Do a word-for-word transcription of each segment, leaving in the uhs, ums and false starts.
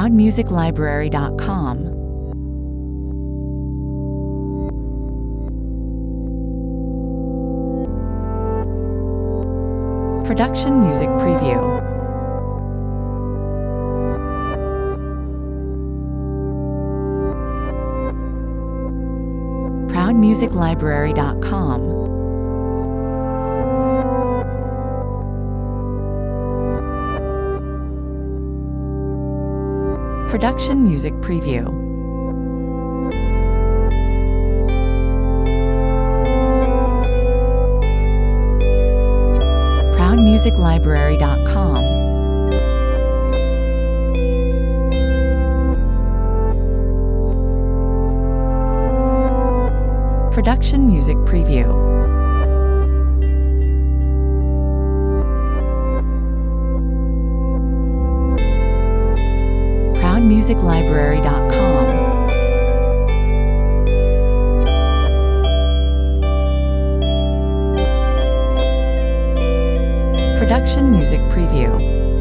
proud music library dot com. Production Music Preview. proud music library dot com. Production Music Preview. proud music library dot com. Production Music Preview. proud music library dot com. Production Music Preview.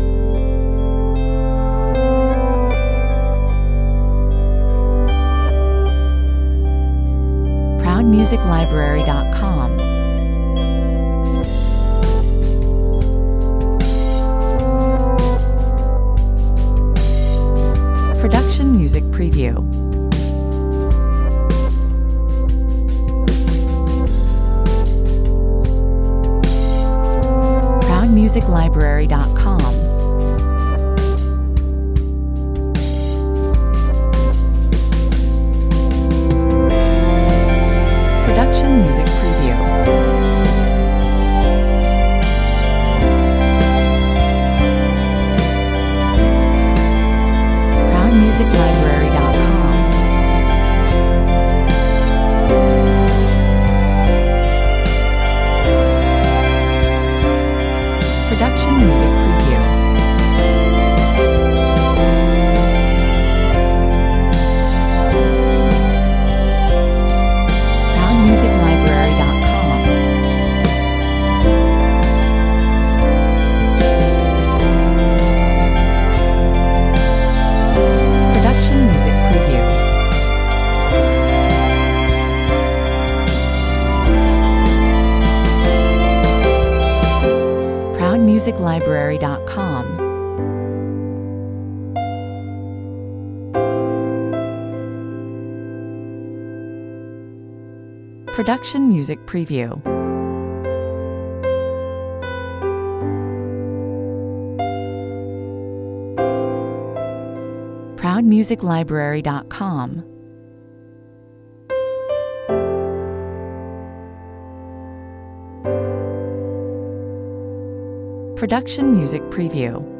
proud music library dot com. Production Music Preview. proud music library dot com. Production Music Preview. proud music library dot com. Production Music Preview. proud music library dot com. Production Music Preview. proud music library dot com. Production Music Preview. proud music library dot com. Production Music Preview.